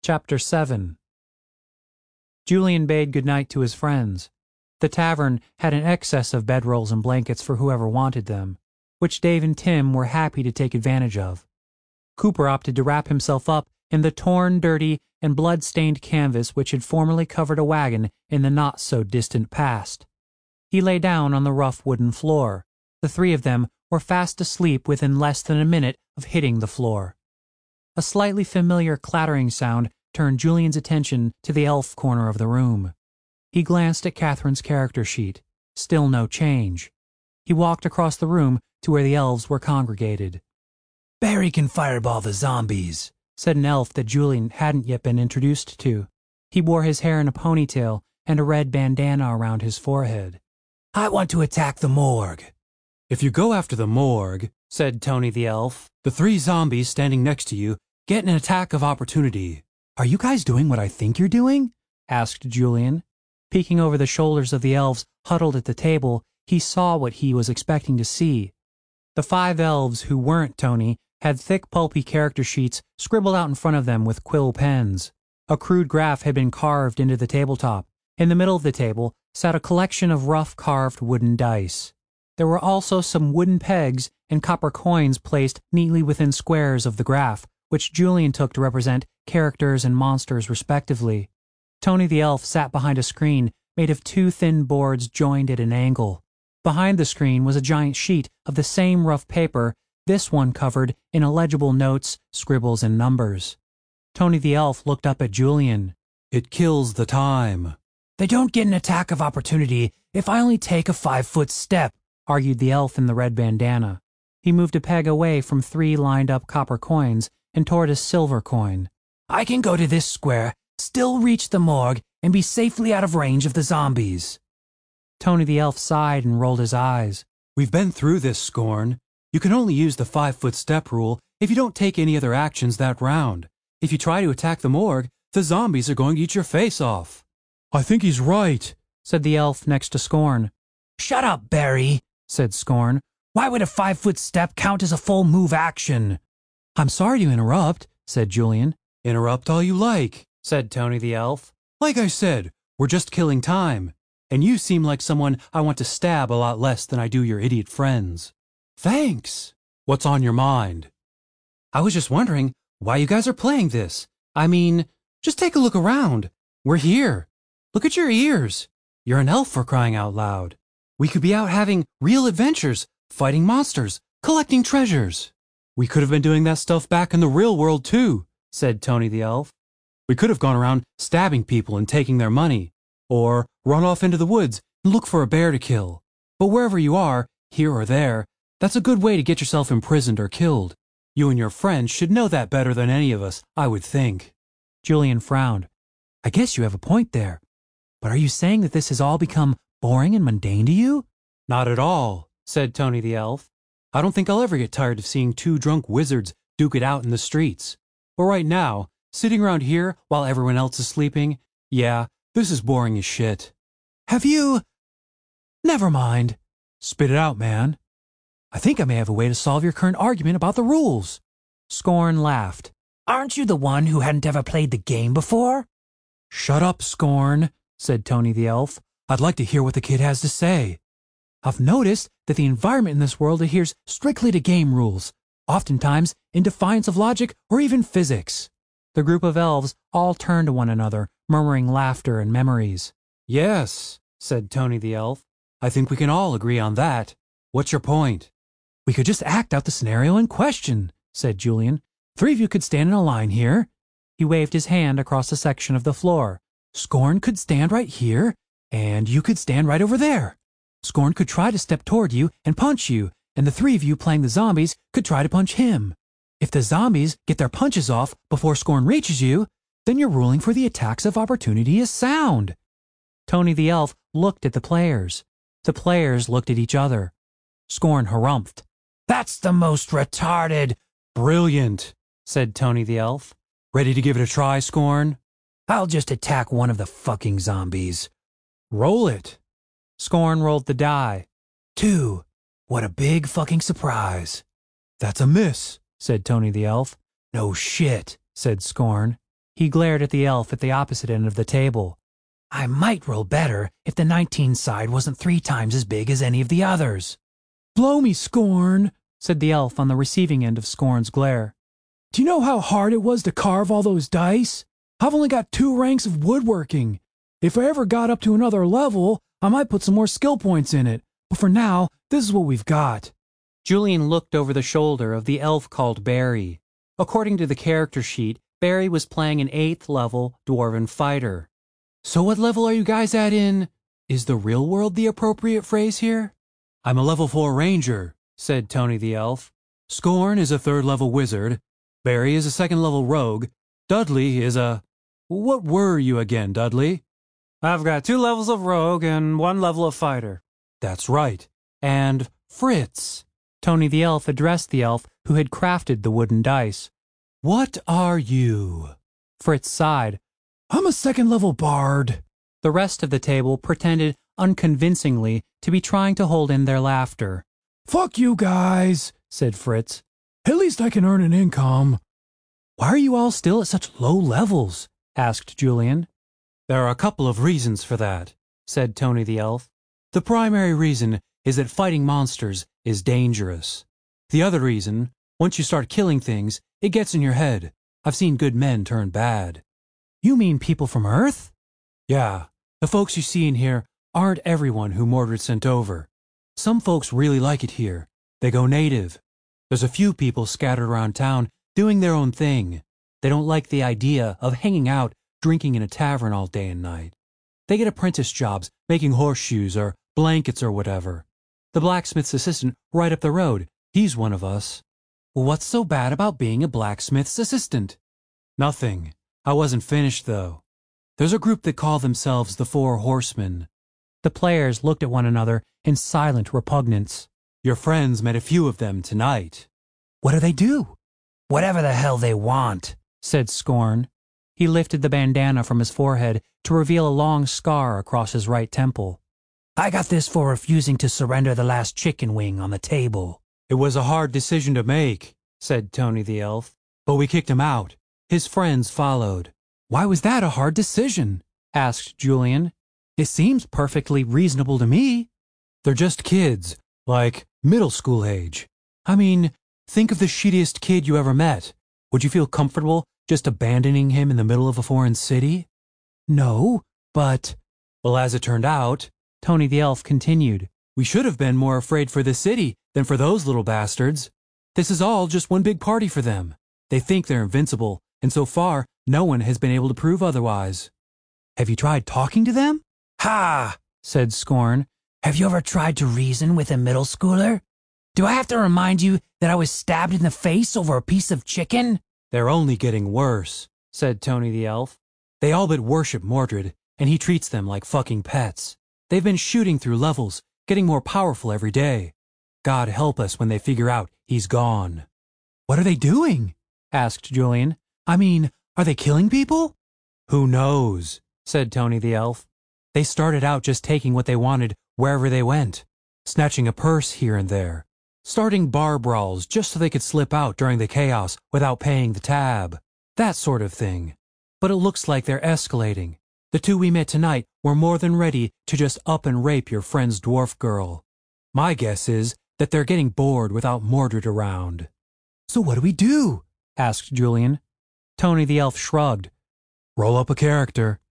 Chapter 7. Julian bade goodnight to his friends. The tavern had an excess of bedrolls and blankets for whoever wanted them, which Dave and Tim were happy to take advantage of. Cooper opted to wrap himself up in the torn, dirty, and blood-stained canvas which had formerly covered a wagon in the not-so-distant past. He lay down on the rough wooden floor. The three of them were fast asleep within less than a minute of hitting the floor. A slightly familiar clattering sound turned Julian's attention to the elf corner of the room. He glanced at Catherine's character sheet. Still no change. He walked across the room to where the elves were congregated. "Barry can fireball the zombies," said an elf that Julian hadn't yet been introduced to. He wore his hair in a ponytail and a red bandana around his forehead. "I want to attack the morgue." "If you go after the morgue," said Tony the elf, "the three zombies standing next to you get an attack of opportunity." "Are you guys doing what I think you're doing?" asked Julian. Peeking over the shoulders of the elves huddled at the table, he saw what he was expecting to see. The five elves who weren't Tony had thick, pulpy character sheets scribbled out in front of them with quill pens. A crude graph had been carved into the tabletop. In the middle of the table sat a collection of rough carved wooden dice. There were also some wooden pegs and copper coins placed neatly within squares of the graph, which Julian took to represent characters and monsters respectively. Tony the elf sat behind a screen made of two thin boards joined at an angle. Behind the screen was a giant sheet of the same rough paper, this one covered in illegible notes, scribbles, and numbers. Tony the elf looked up at Julian. "It kills the time." "They don't get an attack of opportunity if I only take a 5-foot step," argued the elf in the red bandana. He moved a peg away from three lined-up copper coins and toward a silver coin. "I can go to this square, still reach the morgue, and be safely out of range of the zombies." Tony the elf sighed and rolled his eyes. "We've been through this, Scorn. You can only use the 5-foot step rule if you don't take any other actions that round. If you try to attack the morgue, the zombies are going to eat your face off." "I think he's right," said the elf next to Scorn. "Shut up, Barry," said Scorn. "Why would a 5-foot step count as a full move action?" "I'm sorry to interrupt," said Julian. "Interrupt all you like," said Tony the elf. "Like I said, we're just killing time. And you seem like someone I want to stab a lot less than I do your idiot friends." "Thanks. What's on your mind?" "I was just wondering why you guys are playing this. I mean, just take a look around. We're here. Look at your ears. You're an elf for crying out loud. We could be out having real adventures, fighting monsters, collecting treasures." "We could have been doing that stuff back in the real world too," said Tony the elf. "We could have gone around stabbing people and taking their money, or run off into the woods and look for a bear to kill. But wherever you are, here or there, that's a good way to get yourself imprisoned or killed. You and your friends should know that better than any of us, I would think." Julian frowned. "I guess you have a point there. But are you saying that this has all become boring and mundane to you?" "Not at all," said Tony the elf. "I don't think I'll ever get tired of seeing two drunk wizards duke it out in the streets. But right now, sitting around here while everyone else is sleeping, yeah, this is boring as shit." "Have you... Never mind. Spit it out, man. I think I may have a way to solve your current argument about the rules." Scorn laughed. "Aren't you the one who hadn't ever played the game before?" "Shut up, Scorn," said Tony the elf. "I'd like to hear what the kid has to say. I've noticed that the environment in this world adheres strictly to game rules, oftentimes in defiance of logic or even physics." The group of elves all turned to one another, murmuring laughter and memories. "Yes," said Tony the elf. "I think we can all agree on that. What's your point?" "We could just act out the scenario in question," said Julian. "Three of you could stand in a line here." He waved his hand across a section of the floor. "Scorn could stand right here, and you could stand right over there. Scorn could try to step toward you and punch you, and the three of you playing the zombies could try to punch him. If the zombies get their punches off before Scorn reaches you, then your ruling for the attacks of opportunity is sound." Tony the elf looked at the players. The players looked at each other. Scorn harumphed. "That's the most retarded—" "Brilliant," said Tony the elf. "Ready to give it a try, Scorn?" "I'll just attack one of the fucking zombies." "Roll it." Scorn rolled the die. 2. What a big fucking surprise. "That's a miss," said Tony the elf. "No shit," said Scorn. He glared at the elf at the opposite end of the table. I might roll better if the 19 side wasn't 3 times as big as any of the others. Blow me, Scorn, said the elf on the receiving end of Scorn's glare. Do you know how hard it was to carve all those dice? I've only got 2 ranks of woodworking. If I ever got up to another level, I might put some more skill points in it. But for now, this is what we've got. Julian looked over the shoulder of the elf called Barry. According to the character sheet, Barry was playing an 8th level dwarven fighter. So what level are you guys at in? Is the real world the appropriate phrase here? I'm a level 4 ranger, said Tony the elf. Scorn is a 3rd level wizard. Barry is a 2nd level rogue. Dudley is a... What were you again, Dudley? I've got 2 levels of rogue and 1 level of fighter. That's right. And Fritz. Tony the elf addressed the elf who had crafted the wooden dice. What are you? Fritz sighed. I'm a 2nd level bard. The rest of the table pretended unconvincingly to be trying to hold in their laughter. Fuck you guys, said Fritz. At least I can earn an income. Why are you all still at such low levels? Asked Julian. There are a couple of reasons for that, said Tony the elf. The primary reason is that fighting monsters is dangerous. The other reason, once you start killing things, it gets in your head. I've seen good men turn bad. You mean people from Earth? Yeah, the folks you see in here aren't everyone who Mordred sent over. Some folks really like it here. They go native. There's a few people scattered around town doing their own thing. They don't like the idea of hanging out, drinking in a tavern all day and night. They get apprentice jobs making horseshoes or blankets or whatever. The blacksmith's assistant right up the road, he's one of us. What's so bad about being a blacksmith's assistant? Nothing. I wasn't finished, though. There's a group that call themselves the Four Horsemen. The players looked at one another in silent repugnance. Your friends met a few of them tonight. What do they do? Whatever the hell they want, said Scorn. He lifted the bandana from his forehead to reveal a long scar across his right temple. I got this for refusing to surrender the last chicken wing on the table. It was a hard decision to make, said Tony the elf, but we kicked him out. His friends followed. Why was that a hard decision? Asked Julian. It seems perfectly reasonable to me. They're just kids, like middle school age. I mean, think of the shittiest kid you ever met. Would you feel comfortable just abandoning him in the middle of a foreign city? No, but... Well, as it turned out, Tony the elf continued, we should have been more afraid for the city than for those little bastards. This is all just one big party for them. They think they're invincible, and so far, no one has been able to prove otherwise. Have you tried talking to them? Ha! Said Scorn. Have you ever tried to reason with a middle schooler? Do I have to remind you that I was stabbed in the face over a piece of chicken? They're only getting worse, said Tony the elf. They all but worship Mordred, and he treats them like fucking pets. They've been shooting through levels, getting more powerful every day. God help us when they figure out he's gone. What are they doing? Asked Julian. I mean, are they killing people? Who knows, said Tony the elf. They started out just taking what they wanted wherever they went, snatching a purse here and there, starting bar brawls just so they could slip out during the chaos without paying the tab, that sort of thing. But it looks like they're escalating. The 2 we met tonight were more than ready to just up and rape your friend's dwarf girl. My guess is that they're getting bored without Mordred around. So what do we do? Asked Julian. Tony the elf shrugged. Roll up a character.